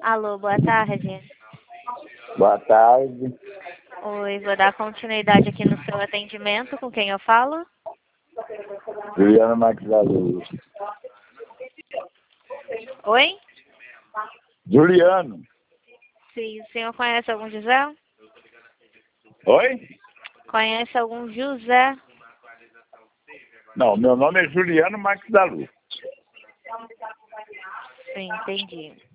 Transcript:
Alô, boa tarde. Boa tarde. Oi, vou dar continuidade aqui no seu atendimento. Com quem eu falo? Juliano Marques da Luz. Oi? Juliano. Sim, o senhor conhece algum José? Oi? Conhece algum José? Não, meu nome é Juliano Marques da Luz. Sim, entendi.